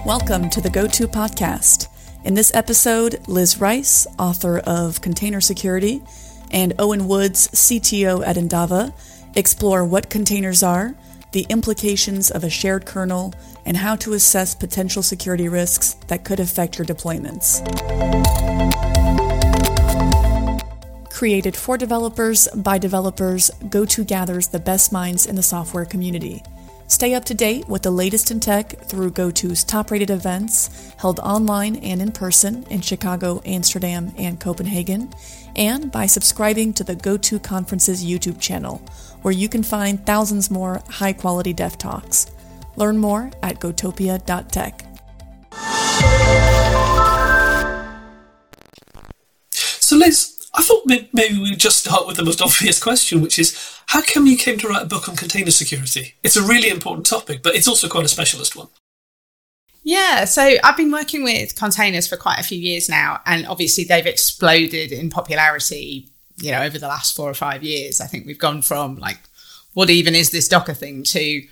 Welcome to the Go-To Podcast. In this episode, Liz Rice, author of Container Security, and Owen Woods, CTO at Endava, explore what containers are, the implications of a shared kernel, and how to assess potential security risks that could affect your deployments. Created for developers, by developers, Go-To gathers the best minds in the software community. Stay up to date with the latest in tech through Go-To's top-rated events, held online and in person in Chicago, Amsterdam, and Copenhagen, and by subscribing to the Go-To Conference's YouTube channel, where you can find thousands more high-quality dev talks. Learn more at gotopia.tech. So Liz, I thought maybe we'd just start with the most obvious question, which is, how come you came to write a book on container security? It's a really important topic, but it's also quite a specialist one. Yeah, so I've been working with containers for quite a few years now, and obviously they've exploded in popularity, over the last 4 or 5 years. I think we've gone from what even is this Docker thing to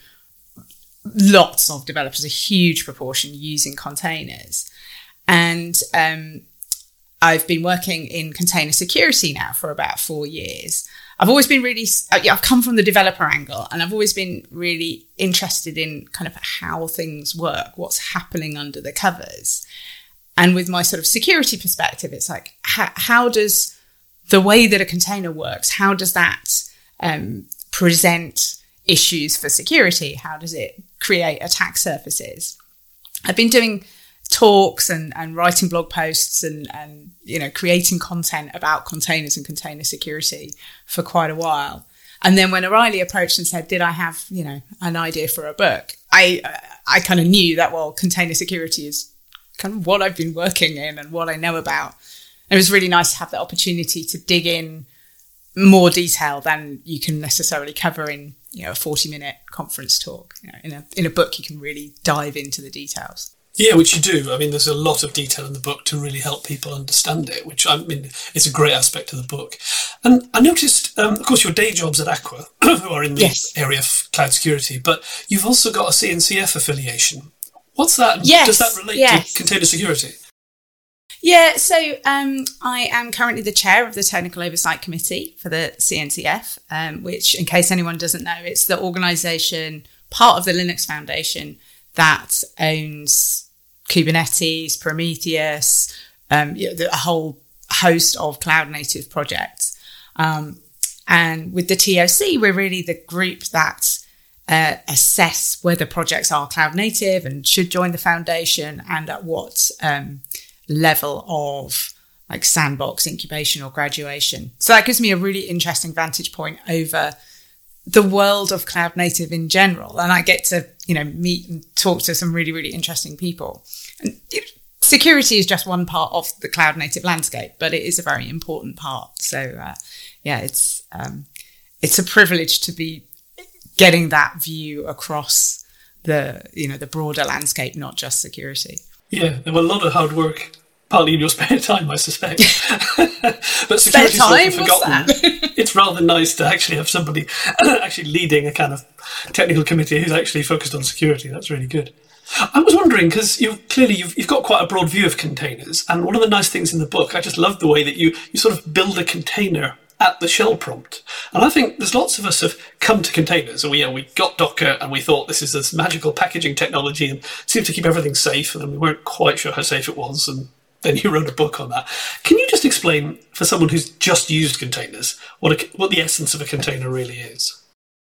lots of developers, a huge proportion using containers. And I've been working in container security now for about 4 years. I've always been I've come from the developer angle, and I've always been really interested in kind of how things work, what's happening under the covers. And with my sort of security perspective, it's like, how does the way that a container works, how does that present issues for security? How does it create attack surfaces? I've been doing talks and writing blog posts and creating content about containers and container security for quite a while. And then when O'Reilly approached and said, did I have, an idea for a book? I kind of knew that, container security is kind of what I've been working in and what I know about. And it was really nice to have the opportunity to dig in more detail than you can necessarily cover in, a 40-minute conference talk. In a book, you can really dive into the details. Yeah, which you do. I mean, there's a lot of detail in the book to really help people understand it, which, it's a great aspect of the book. And I noticed, of course, your day job's at Aqua, who are in the area of cloud security, but you've also got a CNCF affiliation. What's that? Yes. Does that relate to container security? Yeah, so I am currently the chair of the Technical Oversight Committee for the CNCF, which, in case anyone doesn't know, it's the organisation, part of the Linux Foundation, that owns Kubernetes, Prometheus, a whole host of cloud native projects. And with the TOC, we're really the group that assess whether projects are cloud native and should join the foundation, and at what level of sandbox, incubation or graduation. So that gives me a really interesting vantage point over the world of cloud native in general. And I get to, meet and talk to some really, really interesting people. And security is just one part of the cloud native landscape, but it is a very important part. So, it's a privilege to be getting that view across the broader landscape, not just security. Yeah, there were a lot of hard work, partly in your spare time, I suspect. But security is often forgotten. It's rather nice to actually have somebody actually leading a kind of technical committee who's actually focused on security. That's really good. I was wondering, because you've got quite a broad view of containers, and one of the nice things in the book, I just love the way that you sort of build a container at the shell prompt. And I think there's lots of us have come to containers, and we got Docker and we thought this is this magical packaging technology and seemed to keep everything safe, and then we weren't quite sure how safe it was, and then you wrote a book on that. Can you just explain, for someone who's just used containers, what the essence of a container really is?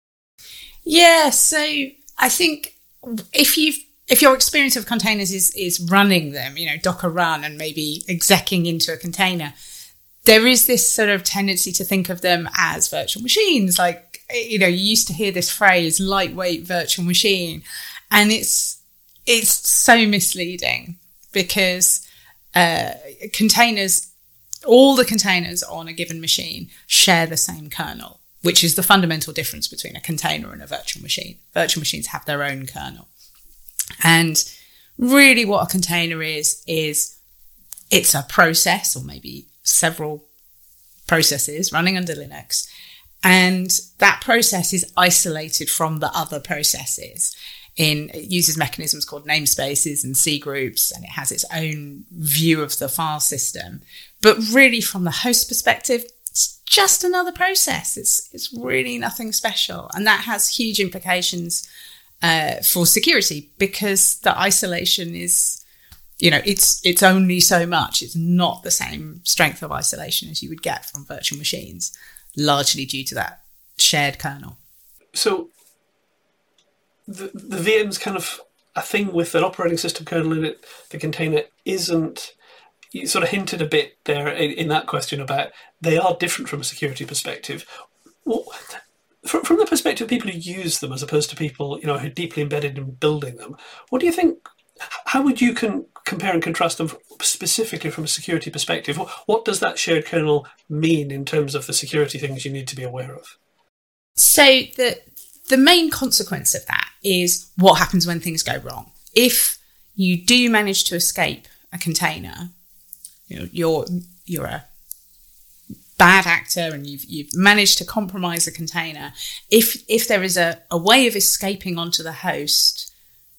Yeah, so I think if your experience of containers is running them, Docker run and maybe execing into a container, there is this sort of tendency to think of them as virtual machines. You used to hear this phrase, lightweight virtual machine, and it's so misleading because containers, all the containers on a given machine share the same kernel, which is the fundamental difference between a container and a virtual machine. Virtual machines have their own kernel. And really what a container is it's a process, or maybe several processes running under Linux. And that process is isolated from the other processes. It uses mechanisms called namespaces and C groups, and it has its own view of the file system. But really, from the host perspective, it's just another process. It's really nothing special. And that has huge implications for security, because the isolation is, it's only so much. It's not the same strength of isolation as you would get from virtual machines, largely due to that shared kernel. So the VM's kind of a thing with an operating system kernel in it. The container isn't. You sort of hinted a bit there in that question about they are different from a security perspective. Well, from the perspective of people who use them as opposed to people who are deeply embedded in building them, what do you think? How would you compare and contrast them specifically from a security perspective? What does that shared kernel mean in terms of the security things you need to be aware of? So the main consequence of that is what happens when things go wrong. If you do manage to escape a container, you're a bad actor and you've managed to compromise a container. If there is a way of escaping onto the host,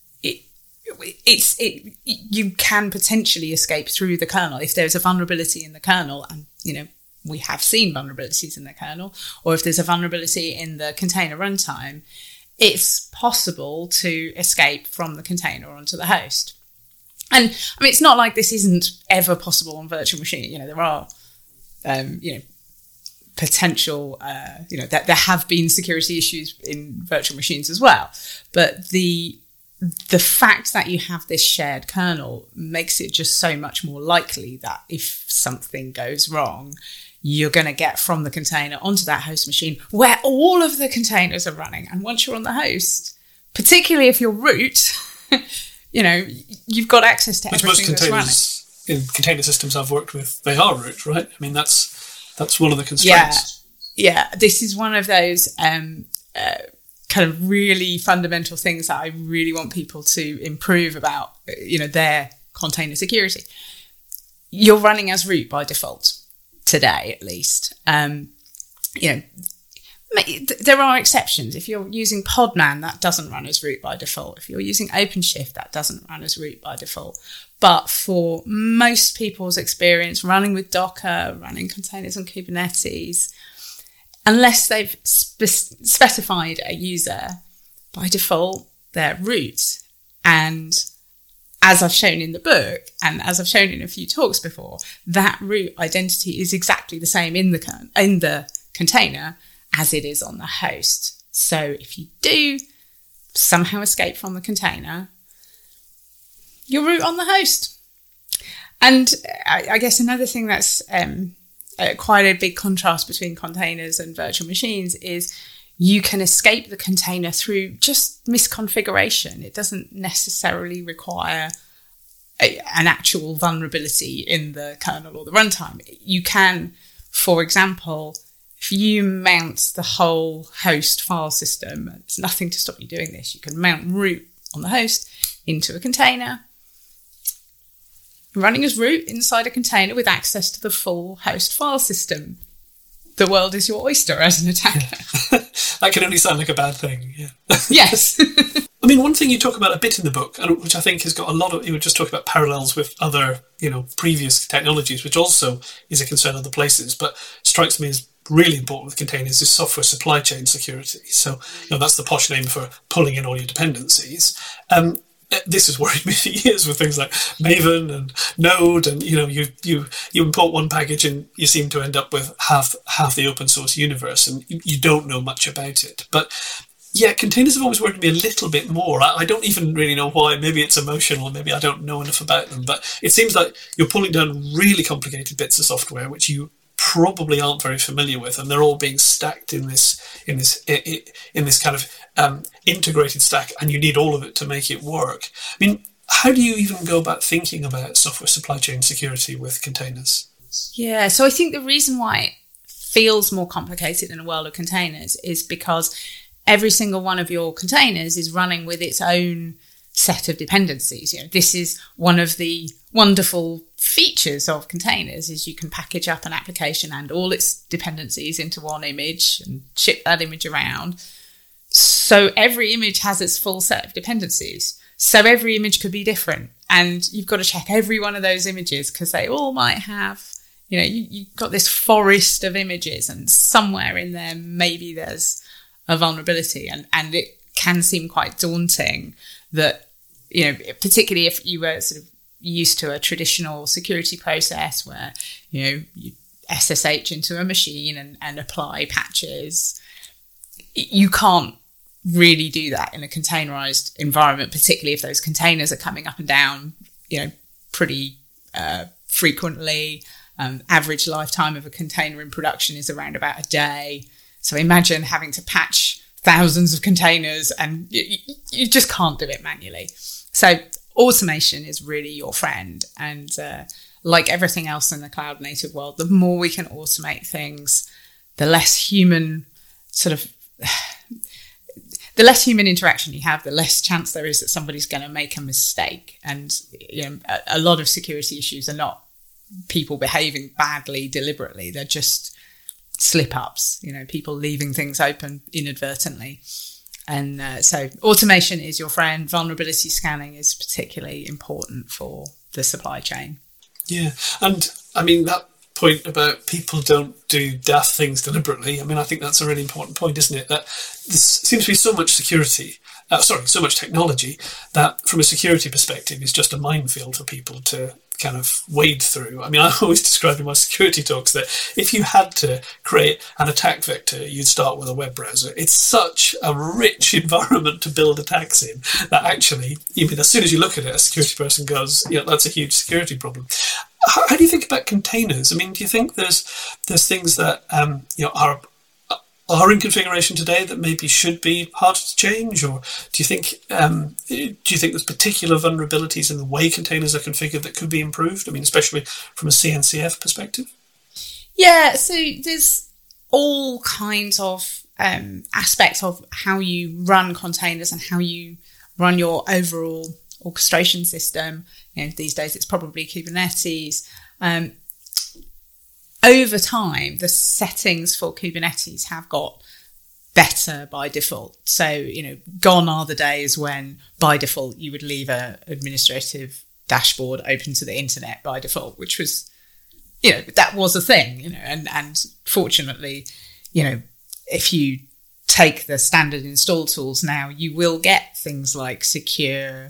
you can potentially escape through the kernel. If there's a vulnerability in the kernel, and we have seen vulnerabilities in the kernel, or if there's a vulnerability in the container runtime, it's possible to escape from the container onto the host. And I mean, it's not like this isn't ever possible on virtual machine. There are, potential, that there have been security issues in virtual machines as well. But the fact that you have this shared kernel makes it just so much more likely that if something goes wrong, you're going to get from the container onto that host machine where all of the containers are running. And once you're on the host, particularly if you're root, you've got access to everything that's running. Most containers in container systems I've worked with, they are root, right? I mean, that's one of the constraints. Yeah. This is one of those kind of really fundamental things that I really want people to improve about, their container security. You're running as root by default today, at least. There are exceptions. If you're using Podman, that doesn't run as root by default. If you're using OpenShift, that doesn't run as root by default. But for most people's experience running with Docker, running containers on Kubernetes, unless they've specified a user, by default, they're root. And as I've shown in the book, and as I've shown in a few talks before, that root identity is exactly the same in the container as it is on the host. So if you do somehow escape from the container, you're root on the host. And I guess another thing that's quite a big contrast between containers and virtual machines is you can escape the container through just misconfiguration. It doesn't necessarily require an actual vulnerability in the kernel or the runtime. You can, for example, if you mount the whole host file system, there's nothing to stop you doing this. You can mount root on the host into a container, running as root inside a container with access to the full host file system. The world is your oyster as an attacker. That can only sound like a bad thing, yeah. Yes. I mean, one thing you talk about a bit in the book, and which I think has got a lot of, you were just talking about parallels with other, previous technologies, which also is a concern other places, but strikes me as really important with containers is software supply chain security. So, that's the posh name for pulling in all your dependencies. This has worried me for years with things like Maven and Node, and you import one package and you seem to end up with half the open source universe, and you don't know much about it. But yeah, containers have always worried me a little bit more. I don't even really know why. Maybe it's emotional, maybe I don't know enough about them. But it seems like you're pulling down really complicated bits of software which you probably aren't very familiar with, and they're all being stacked in this kind of integrated stack, and you need all of it to make it work. I mean, how do you even go about thinking about software supply chain security with containers? Yeah, so I think the reason why it feels more complicated in a world of containers is because every single one of your containers is running with its own set of dependencies. This is one of the wonderful features of containers, is you can package up an application and all its dependencies into one image and ship that image around. So So every image has its full set of dependencies. So every image could be different. And you've got to check every one of those images because they all might have, you've got this forest of images, and somewhere in there, maybe there's a vulnerability. And it can seem quite daunting that, particularly if you were sort of used to a traditional security process where, you SSH into a machine and apply patches. You can't really do that in a containerized environment, particularly if those containers are coming up and down, pretty frequently. Average lifetime of a container in production is around about a day. So imagine having to patch thousands of containers, and you just can't do it manually. So automation is really your friend. And like everything else in the cloud native world, the more we can automate things, the less human interaction you have, the less chance there is that somebody's going to make a mistake. And a lot of security issues are not people behaving badly deliberately. They're just slip-ups, people leaving things open inadvertently. And so automation is your friend. Vulnerability scanning is particularly important for the supply chain. Yeah. And I mean, that point about people don't do daft things deliberately, I think that's a really important point, isn't it? That there seems to be so much so much technology that from a security perspective is just a minefield for people to kind of wade through. I always describe in my security talks that if you had to create an attack vector, you'd start with a web browser. It's such a rich environment to build attacks in that actually, even as soon as you look at it, a security person goes, that's a huge security problem. How do you think about containers? Do you think there's things that are in configuration today that maybe should be harder to change, or do you think there's particular vulnerabilities in the way containers are configured that could be improved? Especially from a CNCF perspective. Yeah, so there's all kinds of aspects of how you run containers and how you run your overall orchestration system. These days it's probably Kubernetes. Over time, the settings for Kubernetes have got better by default. So, gone are the days when by default you would leave an administrative dashboard open to the internet by default, which was, that was a thing, and fortunately, if you take the standard install tools now, you will get things like secure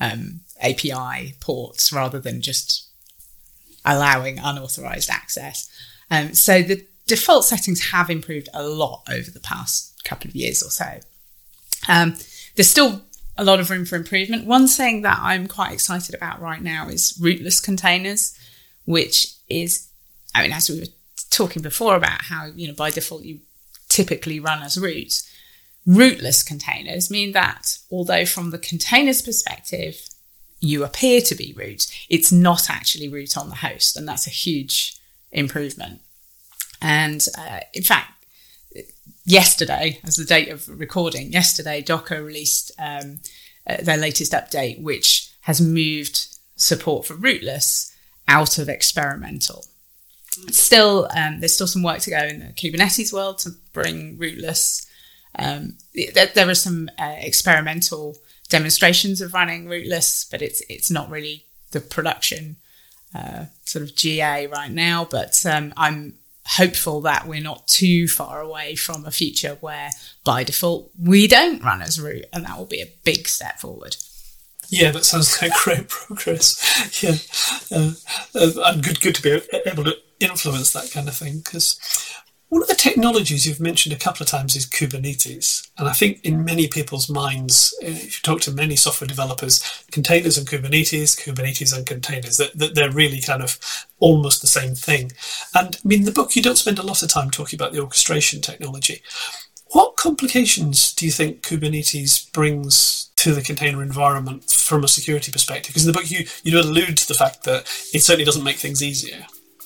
API ports rather than just allowing unauthorized access. So the default settings have improved a lot over the past couple of years or so. There's still a lot of room for improvement. One thing that I'm quite excited about right now is rootless containers, which is, as we were talking before about how, by default you typically run as root. Rootless containers mean that although from the container's perspective, you appear to be root, it's not actually root on the host. And that's a huge improvement. And in fact, yesterday, as the date of recording, Docker released their latest update, which has moved support for rootless out of experimental. Still, there's still some work to go in the Kubernetes world to bring rootless. There are some experimental demonstrations of running rootless, but it's not really the production sort of GA right now. But I'm hopeful that we're not too far away from a future where by default we don't run as root, and that will be a big step forward. Yeah, that sounds like great progress. Yeah, and good to be able to influence that kind of thing. Because one of the technologies you've mentioned a couple of times is Kubernetes. And I think in many people's minds, if you talk to many software developers, containers and Kubernetes and containers, that they're really kind of almost the same thing. And in the book, you don't spend a lot of time talking about the orchestration technology. What complications do you think Kubernetes brings to the container environment from a security perspective? Because in the book, you do allude to the fact that it certainly doesn't make things easier.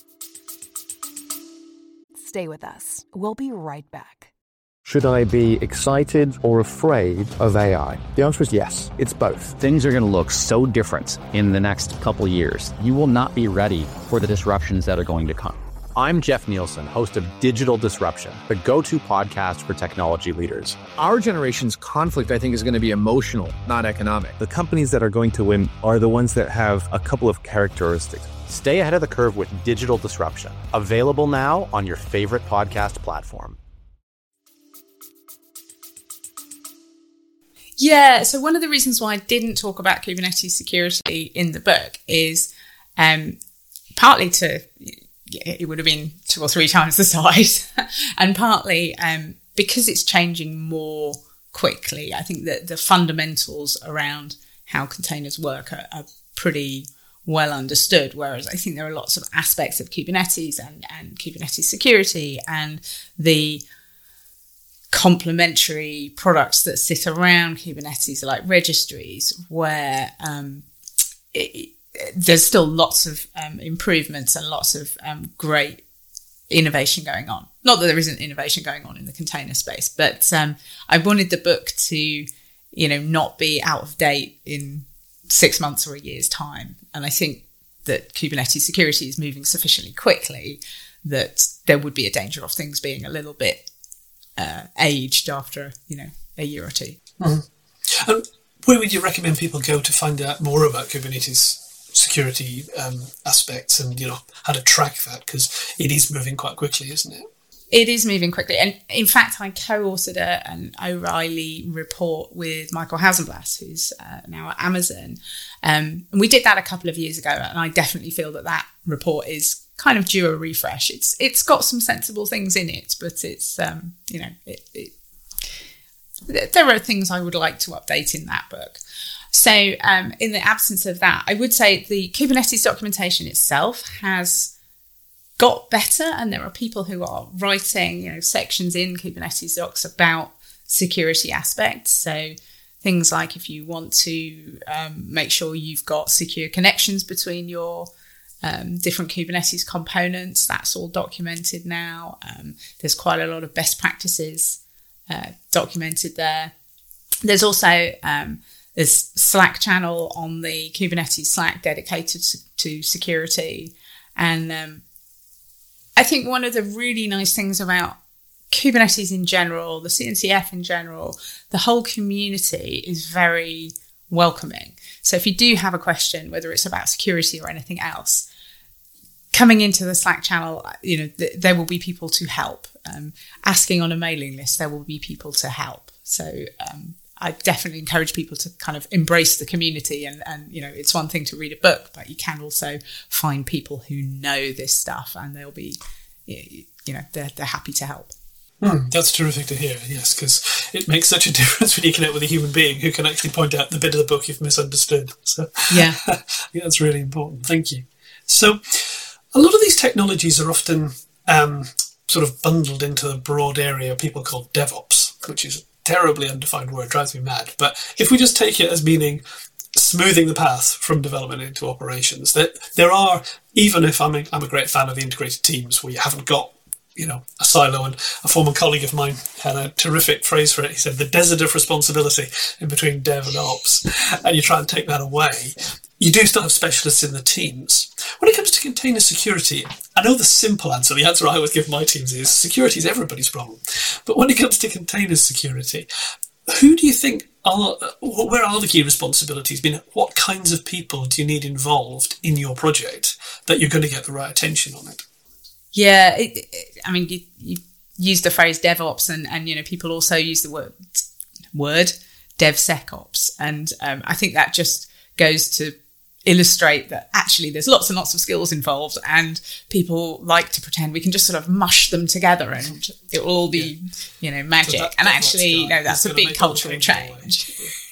Stay with us. We'll be right back. Should I be excited or afraid of AI? The answer is yes. It's both. Things are going to look so different in the next couple years. You will not be ready for the disruptions that are going to come. I'm Jeff Nielsen, host of Digital Disruption, the go-to podcast for technology leaders. Our generation's conflict, I think, is going to be emotional, not economic. The companies that are going to win are the ones that have a couple of characteristics. Stay ahead of the curve with Digital Disruption. Available now on your favorite podcast platform. Yeah, so one of the reasons why I didn't talk about Kubernetes security in the book is partly it would have been 2 or 3 times the size, and partly because it's changing more quickly. I think that the fundamentals around how containers work are pretty well understood, whereas I think there are lots of aspects of Kubernetes and Kubernetes security and the complementary products that sit around Kubernetes, like registries, where there's still lots of improvements and lots of great innovation going on. Not that there isn't innovation going on in the container space, but I wanted the book to, not be out of date in 6 months or a year's time. And I think that Kubernetes security is moving sufficiently quickly that there would be a danger of things being a little bit aged after, a year or two. Mm-hmm. And where would you recommend people go to find out more about Kubernetes security aspects and, how to track that? Because it is moving quite quickly, isn't it? It is moving quickly. And in fact, I co-authored an O'Reilly report with Michael Hausenblas, who's now at Amazon. And we did that a couple of years ago. And I definitely feel that report is kind of due a refresh. It's got some sensible things in it, but it's, there are things I would like to update in that book. So in the absence of that, I would say the Kubernetes documentation itself has got better, and there are people who are writing, sections in Kubernetes docs about security aspects. So things like if you want to make sure you've got secure connections between your different Kubernetes components, that's all documented now. There's quite a lot of best practices documented there. There's also this Slack channel on the Kubernetes Slack dedicated to security. And I think one of the really nice things about Kubernetes in general, the CNCF in general, the whole community is very welcoming. So if you do have a question, whether it's about security or anything else, coming into the Slack channel, there will be people to help. Asking on a mailing list, there will be people to help. So I definitely encourage people to kind of embrace the community, and it's one thing to read a book, but you can also find people who know this stuff, and they'll be, they're happy to help. That's terrific to hear, yes, because it makes such a difference when you connect with a human being who can actually point out the bit of the book you've misunderstood. So yeah, that's really important. Thank you. So a lot of these technologies are often sort of bundled into a broad area people call DevOps, which is terribly undefined word, drives me mad. But if we just take it as meaning smoothing the path from development into operations, that there are, even if I'm a great fan of the integrated teams where you haven't got, a silo, and a former colleague of mine had a terrific phrase for it. He said, the desert of responsibility in between dev and ops, and you try and take that away. You do still have specialists in the teams. When it comes to container security, I know the simple answer, the answer I always give my teams is security is everybody's problem. But when it comes to container security, who do you think where are the key responsibilities? What kinds of people do you need involved in your project that you're going to get the right attention on it? Yeah, you use the phrase DevOps, and people also use the word DevSecOps, and I think that just goes to illustrate that actually there's lots and lots of skills involved, and people like to pretend we can just sort of mush them together and it will all be magic. So and actually, that's a big cultural change.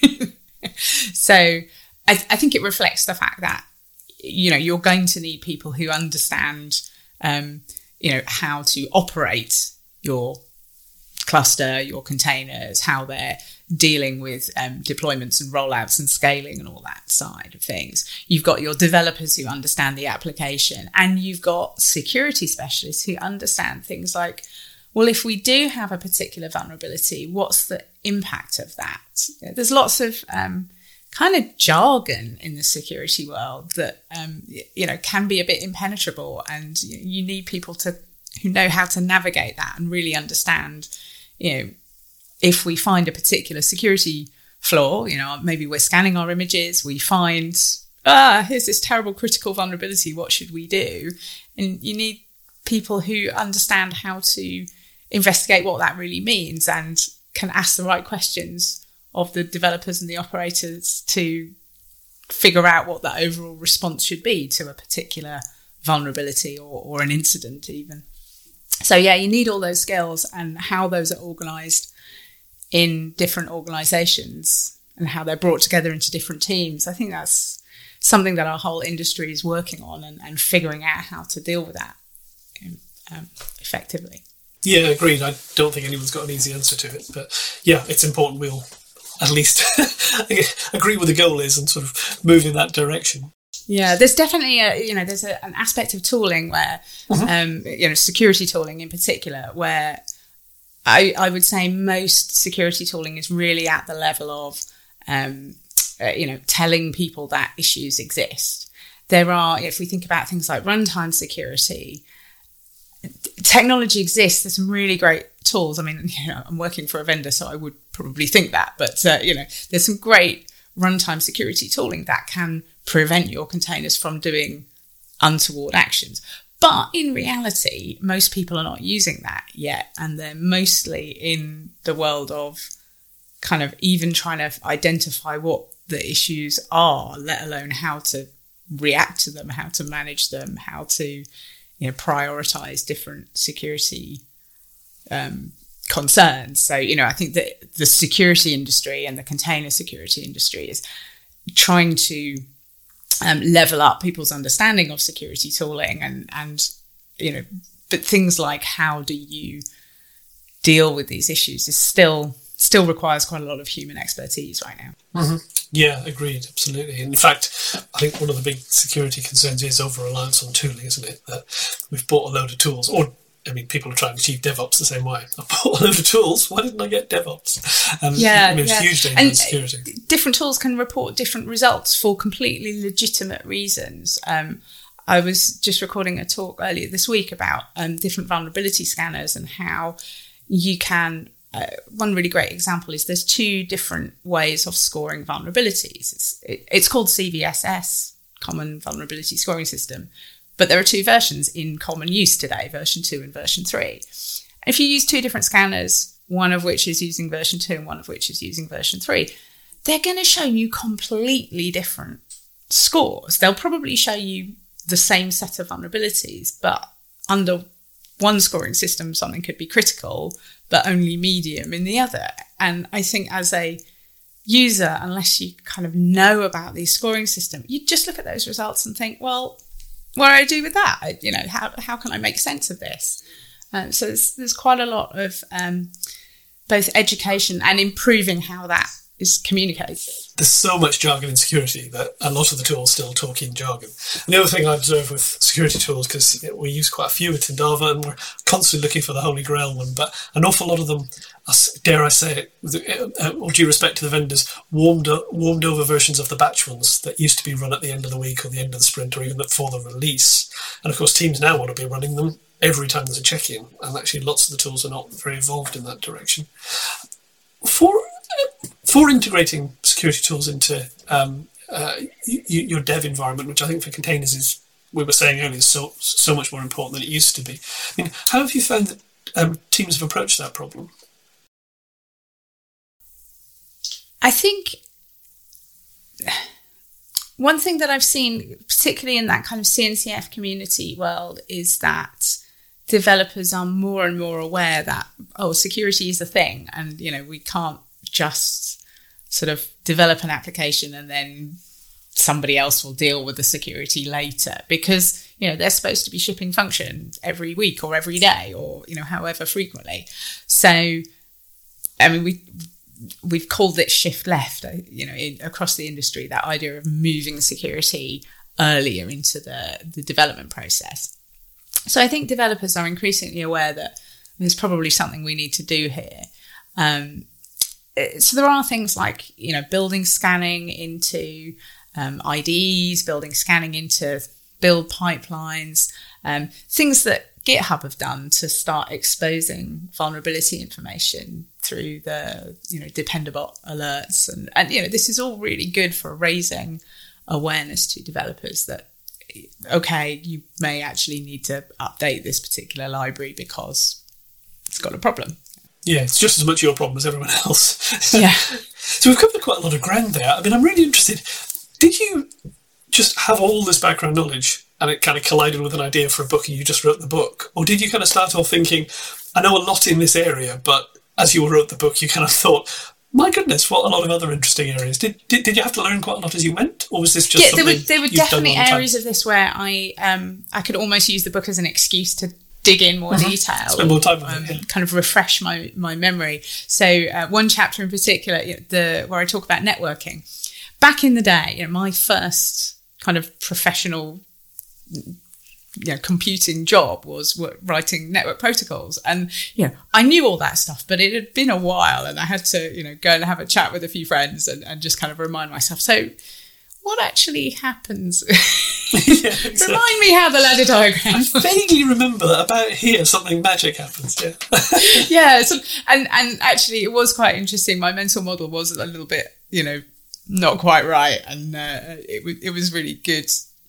So I think it reflects the fact that you're going to need people who understand how to operate your cluster, your containers, how they're dealing with deployments and rollouts and scaling and all that side of things. You've got your developers who understand the application, and you've got security specialists who understand things like, well, if we do have a particular vulnerability, what's the impact of that? There's lots of kind of jargon in the security world that, can be a bit impenetrable, and you need people who know how to navigate that and really understand, if we find a particular security flaw, maybe we're scanning our images, we find, here's this terrible critical vulnerability, what should we do? And you need people who understand how to investigate what that really means and can ask the right questions of the developers and the operators to figure out what the overall response should be to a particular vulnerability or an incident even. So yeah, you need all those skills, and how those are organised in different organisations and how they're brought together into different teams. I think that's something that our whole industry is working on and figuring out how to deal with that effectively. Yeah, agreed. I don't think anyone's got an easy answer to it, but yeah, it's important we'll at least agree what the goal is and sort of move in that direction. Yeah, there's definitely an aspect of tooling where, security tooling in particular, where I would say most security tooling is really at the level of, telling people that issues exist. There are, if we think about things like runtime security, technology exists. There's some really great tools. I mean, I'm working for a vendor, so I would probably think that, but there's some great runtime security tooling that can prevent your containers from doing untoward actions. But in reality, most people are not using that yet, and they're mostly in the world of kind of even trying to identify what the issues are, let alone how to react to them, how to manage them, how to prioritize different security concerns. So, I think that the security industry and the container security industry is trying to level up people's understanding of security tooling and but things like how do you deal with these issues is still requires quite a lot of human expertise right now. Mm-hmm. Yeah, agreed, absolutely. In fact, I think one of the big security concerns is over-reliance on tooling, isn't it? That we've bought a load of tools, people are trying to achieve DevOps the same way. I bought a load of tools, why didn't I get DevOps? It's huge danger in security. Different tools can report different results for completely legitimate reasons. I was just recording a talk earlier this week about different vulnerability scanners and how you can... one really great example is there's two different ways of scoring vulnerabilities. It's called CVSS, Common Vulnerability Scoring System, but there are two versions in common use today, version 2 and version 3. If you use two different scanners, one of which is using version 2 and one of which is using version 3, they're going to show you completely different scores. They'll probably show you the same set of vulnerabilities, but under one scoring system, something could be critical, but only medium in the other. And I think as a user, unless you kind of know about these scoring systems, you just look at those results and think, well, what do I do with that? How can I make sense of this? So there's quite a lot of both education and improving how that is communicated. There's so much jargon in security that a lot of the tools still talk in jargon. And the other thing I observe with security tools, because we use quite a few at Endava and we're constantly looking for the holy grail one, but an awful lot of them, dare I say it, with all due respect to the vendors, warmed over versions of the batch ones that used to be run at the end of the week or the end of the sprint or even before the release. And of course teams now want to be running them every time there's a check-in, and actually lots of the tools are not very evolved in that direction. For integrating security tools into your dev environment, which I think for containers is, we were saying earlier, so much more important than it used to be. I mean, how have you found that teams have approached that problem? I think one thing that I've seen, particularly in that kind of CNCF community world, is that developers are more and more aware that, security is a thing, and, we can't just sort of develop an application and then somebody else will deal with the security later, because they're supposed to be shipping functions every week or every day or however frequently. So I mean we've called it shift left, across the industry, that idea of moving security earlier into the development process. So I think developers are increasingly aware that there's probably something we need to do here. so there are things like, building scanning into IDEs, building scanning into build pipelines, things that GitHub have done to start exposing vulnerability information through the, Dependabot alerts. And this is all really good for raising awareness to developers that, okay, you may actually need to update this particular library because it's got a problem. Yeah, it's just as much your problem as everyone else. Yeah. So we've covered quite a lot of ground there. I mean, I'm really interested. Did you just have all this background knowledge and it kind of collided with an idea for a book and you just wrote the book? Or did you kind of start off thinking, I know a lot in this area, but as you wrote the book, you kind of thought, my goodness, what a lot of other interesting areas. Did you have to learn quite a lot as you went? Or was this just something there were definitely areas of this where I could almost use the book as an excuse to dig in more detail. Spend more time with it, kind of refresh my memory. So one chapter in particular, where I talk about networking. Back in the day, my first kind of professional computing job was writing network protocols, and I knew all that stuff, but it had been a while, and I had to go and have a chat with a few friends and just kind of remind myself. So, what actually happens? Yeah, exactly. Remind me how the ladder diagram. I vaguely remember that about here something magic happens. Yeah, yeah. So, and actually, it was quite interesting. My mental model was a little bit, not quite right, and it was really good.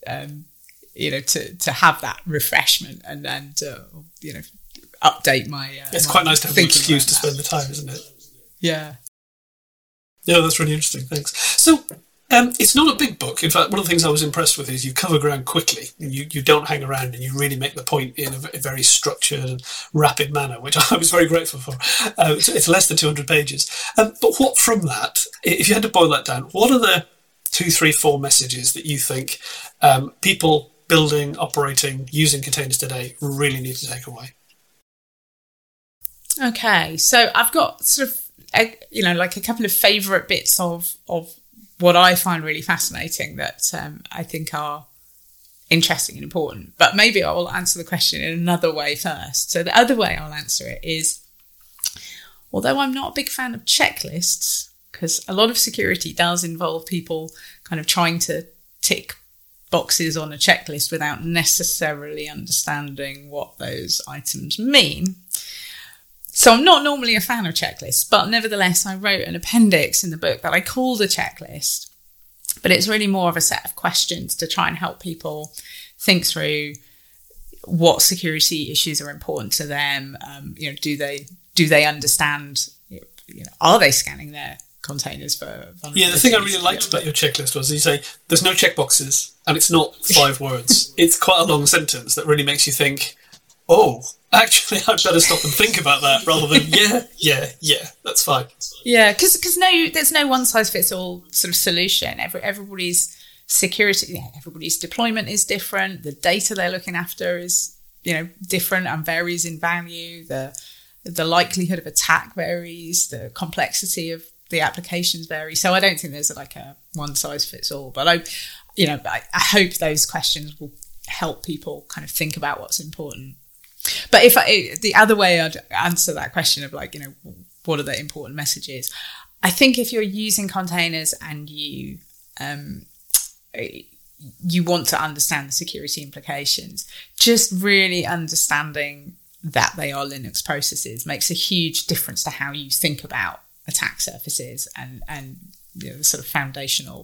To have that refreshment and update my. It's quite nice to have an excuse to spend the time, isn't it? Yeah. Yeah, that's really interesting. Thanks. So, it's not a big book. In fact, one of the things I was impressed with is you cover ground quickly. And you don't hang around, and you really make the point in a very structured and rapid manner, which I was very grateful for. It's less than 200 pages. But what from that, if you had to boil that down, what are the 2, 3, 4 messages that you think people building, operating, using containers today really need to take away? Okay, so I've got sort of, like a couple of favourite bits of what I find really fascinating that I think are interesting and important. But maybe I will answer the question in another way first. So the other way I'll answer it is, although I'm not a big fan of checklists, because a lot of security does involve people kind of trying to tick boxes on a checklist without necessarily understanding what those items mean. So I'm not normally a fan of checklists, but nevertheless, I wrote an appendix in the book that I called a checklist, but it's really more of a set of questions to try and help people think through what security issues are important to them. Do they understand, are they scanning their containers for vulnerabilities? Yeah, the thing I really liked about your checklist was you say there's no checkboxes and it's not 5 words. It's quite a long sentence that really makes you think, oh, actually, I'd better stop and think about that rather than, yeah, that's fine. Yeah, because there's no one-size-fits-all sort of solution. Everybody's security, everybody's deployment is different. The data they're looking after is, different and varies in value. The likelihood of attack varies. The complexity of the applications vary. So I don't think there's like a one-size-fits-all. But I hope those questions will help people kind of think about what's important. But the other way I'd answer that question of what are the important messages? I think if you're using containers and you want to understand the security implications, just really understanding that they are Linux processes makes a huge difference to how you think about attack surfaces and the sort of foundational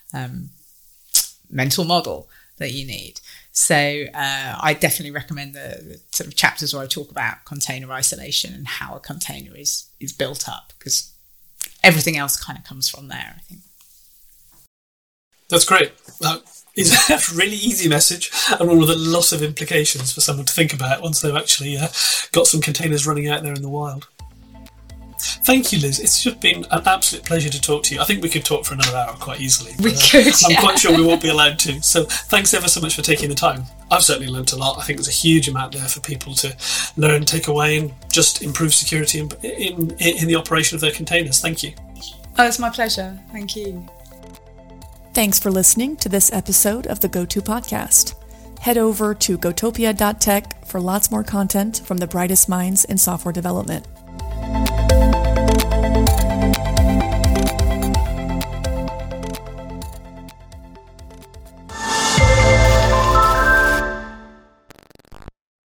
mental model that you need. So I definitely recommend the sort of chapters where I talk about container isolation and how a container is built up, because everything else kind of comes from there, I think. That's great. That is a really easy message and one with a lot of implications for someone to think about once they've actually got some containers running out there in the wild. Thank you, Liz. It's just been an absolute pleasure to talk to you. I think we could talk for another hour quite easily. We could, I'm quite sure we won't be allowed to. So thanks ever so much for taking the time. I've certainly learnt a lot. I think there's a huge amount there for people to learn, take away, and just improve security in the operation of their containers. Thank you. Oh, it's my pleasure. Thank you. Thanks for listening to this episode of the GoTo Podcast. Head over to gotopia.tech for lots more content from the brightest minds in software development.